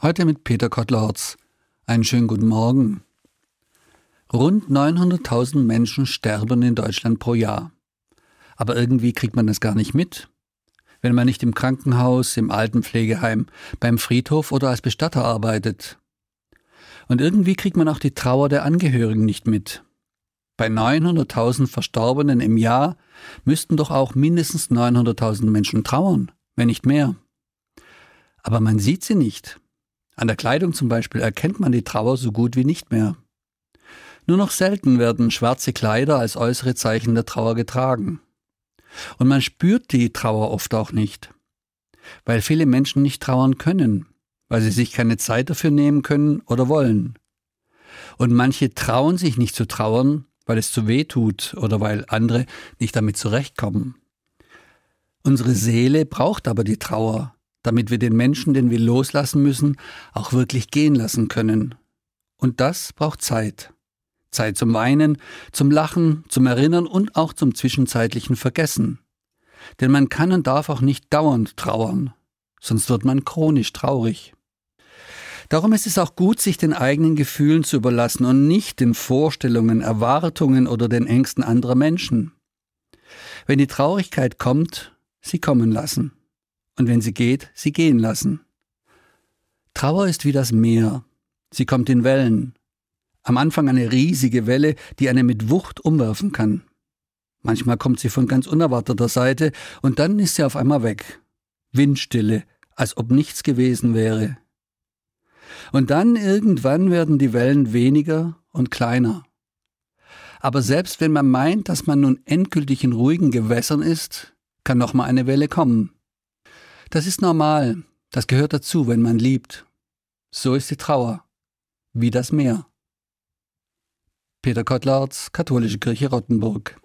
Heute mit Peter Kotlarz. Einen schönen guten Morgen. Rund 900.000 Menschen sterben in Deutschland pro Jahr. Aber irgendwie kriegt man das gar nicht mit. Wenn man nicht im Krankenhaus, im Altenpflegeheim, beim Friedhof oder als Bestatter arbeitet. Und irgendwie kriegt man auch die Trauer der Angehörigen nicht mit. Bei 900.000 Verstorbenen im Jahr müssten doch auch mindestens 900.000 Menschen trauern, wenn nicht mehr. Aber man sieht sie nicht. An der Kleidung zum Beispiel erkennt man die Trauer so gut wie nicht mehr. Nur noch selten werden schwarze Kleider als äußere Zeichen der Trauer getragen. Und man spürt die Trauer oft auch nicht, weil viele Menschen nicht trauern können, weil sie sich keine Zeit dafür nehmen können oder wollen. Und manche trauen sich nicht zu trauern, weil es zu weh tut oder weil andere nicht damit zurechtkommen. Unsere Seele braucht aber die Trauer, damit wir den Menschen, den wir loslassen müssen, auch wirklich gehen lassen können. Und das braucht Zeit. Zeit zum Weinen, zum Lachen, zum Erinnern und auch zum zwischenzeitlichen Vergessen. Denn man kann und darf auch nicht dauernd trauern, sonst wird man chronisch traurig. Darum ist es auch gut, sich den eigenen Gefühlen zu überlassen und nicht den Vorstellungen, Erwartungen oder den Ängsten anderer Menschen. Wenn die Traurigkeit kommt, sie kommen lassen. Und wenn sie geht, sie gehen lassen. Trauer ist wie das Meer. Sie kommt in Wellen. Am Anfang eine riesige Welle, die einen mit Wucht umwerfen kann. Manchmal kommt sie von ganz unerwarteter Seite und dann ist sie auf einmal weg. Windstille, als ob nichts gewesen wäre. Und dann irgendwann werden die Wellen weniger und kleiner. Aber selbst wenn man meint, dass man nun endgültig in ruhigen Gewässern ist, kann noch mal eine Welle kommen. Das ist normal, das gehört dazu, wenn man liebt. So ist die Trauer, wie das Meer. Peter Kotlarz, Katholische Kirche Rottenburg.